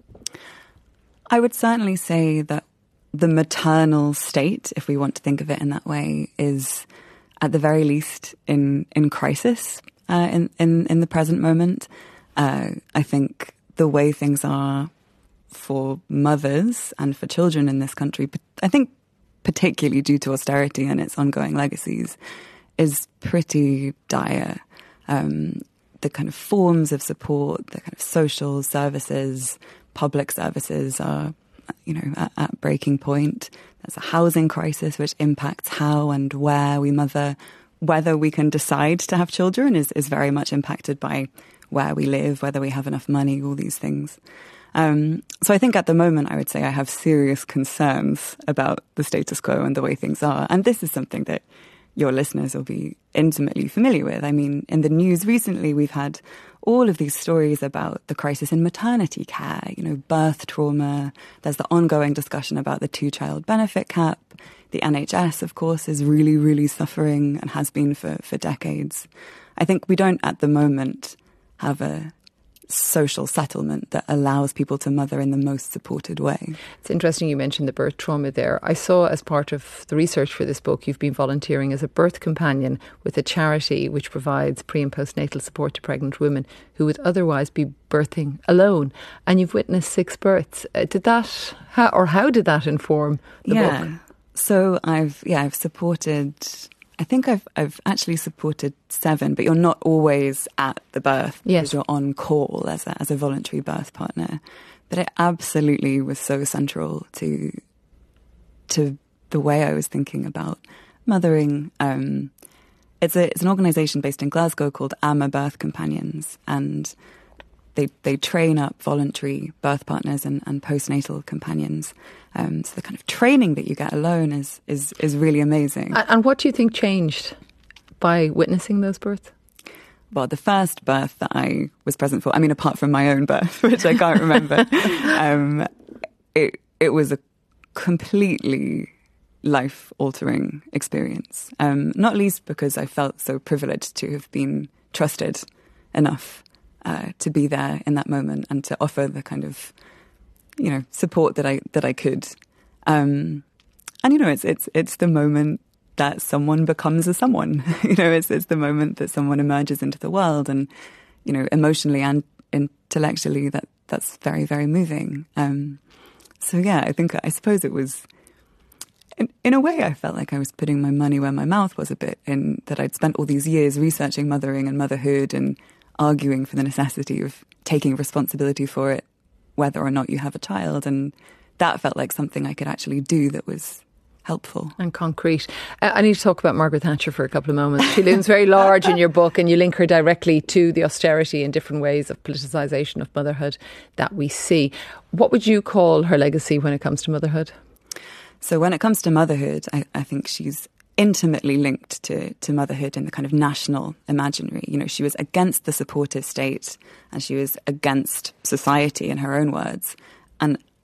I would certainly say that the maternal state, if we want to think of it in that way, is at the very least in crisis in the present moment. I think the way things are for mothers and for children in this country, I think particularly due to austerity and its ongoing legacies, is pretty dire. The kind of forms of support, the kind of social services, public services are, at breaking point. There's a housing crisis which impacts how and where we mother. Whether we can decide to have children is very much impacted by where we live, whether we have enough money, all these things. So I think at the moment I would say I have serious concerns about the status quo and the way things are. And this is something that your listeners will be intimately familiar with. I mean, in the news recently, we've had all of these stories about the crisis in maternity care, birth trauma. There's the ongoing discussion about the 2-child benefit cap. The NHS, of course, is really, really suffering and has been for decades. I think we don't at the moment have a social settlement that allows people to mother in the most supported way. It's interesting you mentioned the birth trauma there. I saw as part of the research for this book, you've been volunteering as a birth companion with a charity which provides pre- and postnatal support to pregnant women who would otherwise be birthing alone. And you've witnessed 6 births. How did that inform the book? So I've supported, I think I've actually supported 7, but you're not always at the birth because you're on call as a voluntary birth partner. But it absolutely was so central to the way I was thinking about mothering. It's an organisation based in Glasgow called AMA Birth Companions, and they train up voluntary birth partners and postnatal companions. So the kind of training that you get alone is really amazing. And what do you think changed by witnessing those births? Well, the first birth that I was present for, I mean, apart from my own birth, which I can't remember, it was a completely life-altering experience. Not least because I felt so privileged to have been trusted enough to be there in that moment and to offer the kind of, support that I could. And it's the moment that someone becomes a someone. It's the moment that someone emerges into the world, and emotionally and intellectually that's very, very moving. So yeah, I suppose it was. In a way, I felt like I was putting my money where my mouth was a bit, in that I'd spent all these years researching mothering and motherhood and arguing for the necessity of taking responsibility for it, whether or not you have a child. And that felt like something I could actually do that was helpful. And concrete. I need to talk about Margaret Thatcher for a couple of moments. She looms very large in your book, and you link her directly to the austerity and different ways of politicisation of motherhood that we see. What would you call her legacy when it comes to motherhood? So when it comes to motherhood, I think she's intimately linked to motherhood in the kind of national imaginary. She was against the supportive state and she was against society, in her own words. And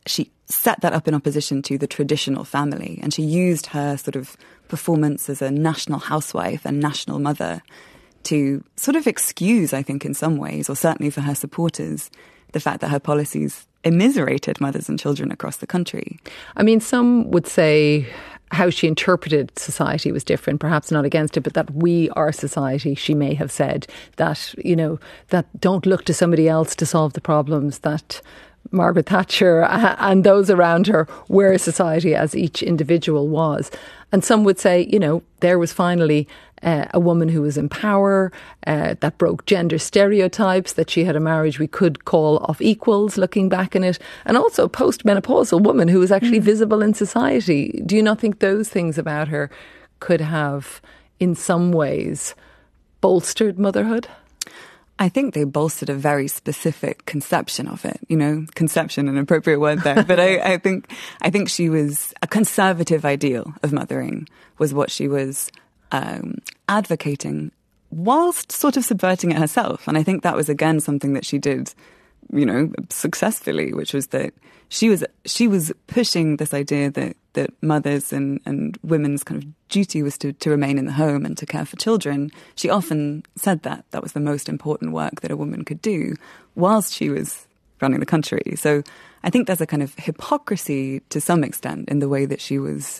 she set that up in opposition to the traditional family, and she used her sort of performance as a national housewife and national mother to sort of excuse, I think, in some ways, or certainly for her supporters, the fact that her policies immiserated mothers and children across the country. I mean, some would say how she interpreted society was different, perhaps not against it, but that we are society, she may have said, that, you know, that don't look to somebody else to solve the problems, that Margaret Thatcher and those around her were society as each individual was. And some would say, you know, there was finally a woman who was in power, that broke gender stereotypes, that she had a marriage we could call of equals, looking back on it, and also a post-menopausal woman who was actually visible in society. Do you not think those things about her could have, in some ways, bolstered motherhood? I think they bolstered a very specific conception of it. You know, conception, an appropriate word there. But I think she was a conservative ideal of mothering, was what she was advocating, whilst sort of subverting it herself. And I think that was, again, something that she did, you know, successfully, which was that she was pushing this idea that mothers and women's kind of duty was to remain in the home and to care for children. She often said that was the most important work that a woman could do whilst she was running the country. So I think there's a kind of hypocrisy to some extent in the way that she was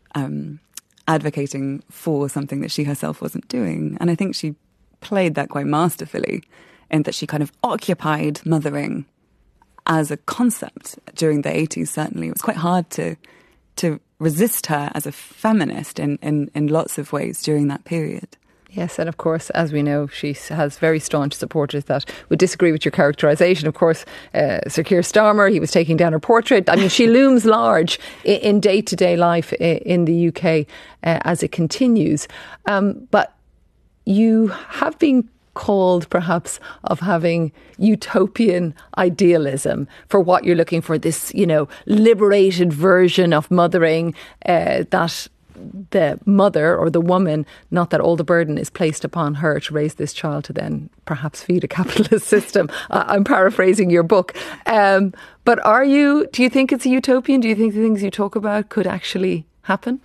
advocating for something that she herself wasn't doing. And I think she played that quite masterfully, in that she kind of occupied mothering as a concept during the 80s, certainly. It was quite hard to resist her as a feminist in lots of ways during that period. Yes, and of course, as we know, she has very staunch supporters that would disagree with your characterisation. Of course, Sir Keir Starmer, he was taking down her portrait. I mean, she looms large in day-to-day life in the UK as it continues. But you have been called perhaps of having utopian idealism for what you're looking for, this, you know, liberated version of mothering, that the mother or the woman, not that all the burden is placed upon her to raise this child to then perhaps feed a capitalist system. I'm paraphrasing your book. But do you think it's a utopian? Do you think the things you talk about could actually happen?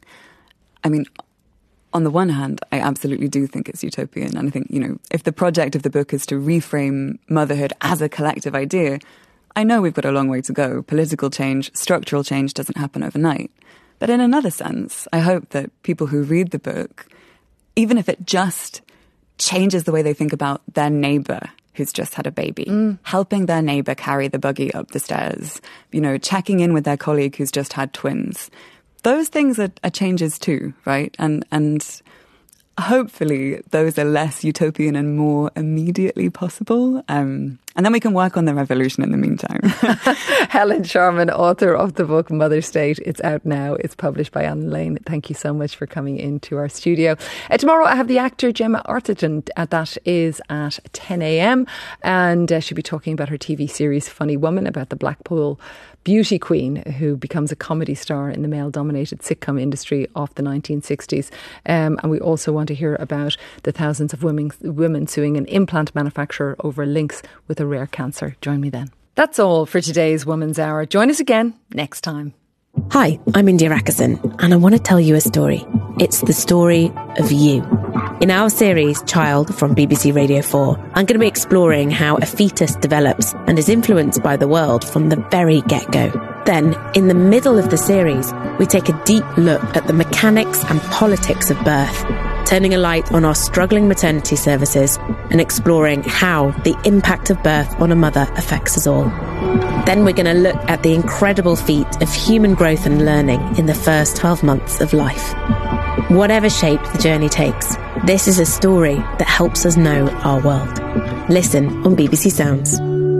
I mean, on the one hand, I absolutely do think it's utopian. And I think, you know, if the project of the book is to reframe motherhood as a collective idea, I know we've got a long way to go. Political change, structural change doesn't happen overnight. But in another sense, I hope that people who read the book, even if it just changes the way they think about their neighbour who's just had a baby, helping their neighbour carry the buggy up the stairs, you know, checking in with their colleague who's just had twins, those things are changes too, right? And hopefully those are less utopian and more immediately possible. And then we can work on the revolution in the meantime. Helen Sharman, author of the book Mother State. It's out now. It's published by Anne Lane. Thank you so much for coming into our studio. Tomorrow I have the actor Gemma Arterton. That is at 10 a.m. And she'll be talking about her TV series Funny Woman, about the Blackpool beauty queen who becomes a comedy star in the male-dominated sitcom industry of the 1960s. And we also want to hear about the thousands of women suing an implant manufacturer over links with a rare cancer. Join me then. That's all for today's Woman's Hour. Join us again next time. Hi, I'm India Rakison, and I want to tell you a story. It's the story of you. In our series, Child from BBC Radio 4, I'm going to be exploring how a fetus develops and is influenced by the world from the very get-go. Then, in the middle of the series, we take a deep look at the mechanics and politics of birth, turning a light on our struggling maternity services and exploring how the impact of birth on a mother affects us all. Then we're going to look at the incredible feat of human growth and learning in the first 12 months of life. Whatever shape the journey takes, this is a story that helps us know our world. Listen on BBC Sounds.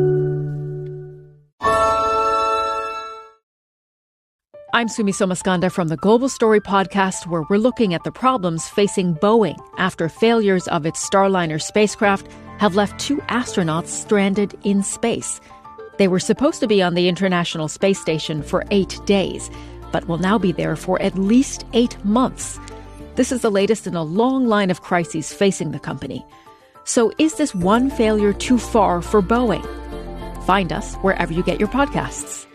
I'm Sumi Somaskanda from the Global Story podcast, where we're looking at the problems facing Boeing after failures of its Starliner spacecraft have left 2 astronauts stranded in space. They were supposed to be on the International Space Station for 8 days, but will now be there for at least 8 months. This is the latest in a long line of crises facing the company. So is this one failure too far for Boeing? Find us wherever you get your podcasts.